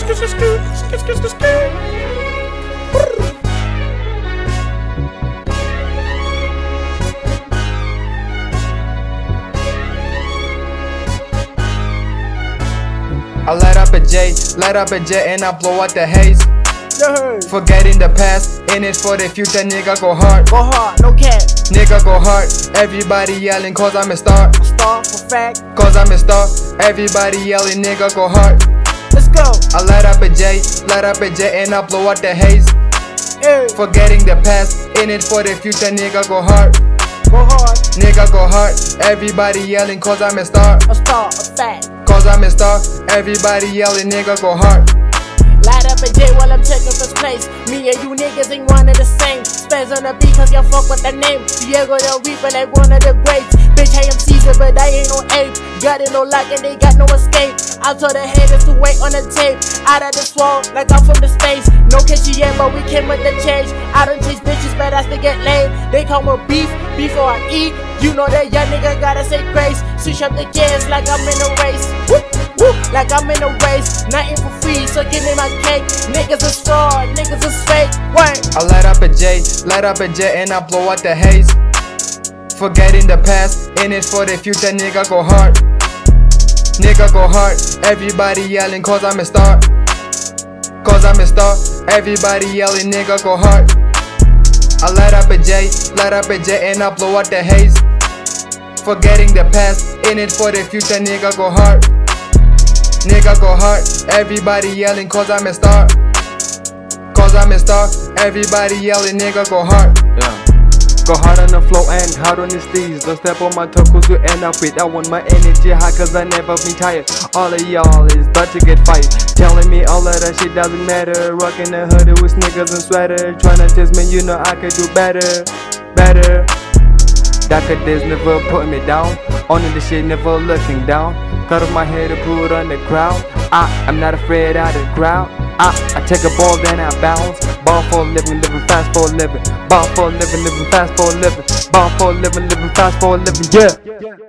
I light up a J, and I blow out the haze. Forgetting the past, in it for the future, nigga go hard. Go hard, no cap. Nigga go hard, everybody yelling cause I'm a star. Star for fact. Cause I'm a star, everybody yelling nigga go hard. Let's go. I light up a J, and I blow out the haze. Hey. Forgetting the past, in it for the future, nigga go hard. Go hard. Nigga go hard, everybody yelling cause I'm a star. A star, a fact. Cause I'm a star, everybody yelling nigga go hard. Light up a J while I'm taking first place. Me and you niggas ain't one of the same. Spends on the beat cause y'all fuck with the name. Diego the Reaper like one of the greats. Bitch, I am Caesar but I ain't no ape. Got it no lock and they got no escape. I told the haters to wait on the tape. Out of the swamp like I'm from the space. No catchy yet but we came with the change. I don't chase bitches but I still get laid. They call me beef before I eat. You know that young nigga gotta say grace. Switch up the gears like I'm in a race. Woo, woo, like I'm in a race. Nothing for free so give me my cake. Niggas is fraud, niggas is fake. What? I light up a J, and I blow out the haze. Forgetting the past, in it for the future, nigga go hard. Nigga go hard, everybody yelling cause I'm a star. Cause I'm a star, everybody yelling nigga go hard. I light up a J, and I blow out the haze. Forgetting the past, in it for the future, nigga go hard. Nigga go hard, everybody yelling cause I'm a star. Cause I'm a star, everybody yelling nigga go hard. Yeah. Go hard on the flow and hard on the steez. Don't step on my toe cause you end up with. I want my energy high cause I never be tired. All of y'all is about to get fired. Telling me all of that shit doesn't matter. Rocking the hoodie with sneakers and sweater. Trying to test me, you know I could do better. Better. Darker days never putting me down. Owning the shit, never looking down. Cut off my hair to put on the crowd. I'm not afraid of the crowd. I take a ball then I bounce. Ball for a living, living fast for a living. Ball for a living, living fast for a living. Ball for a living, living fast for a living, yeah.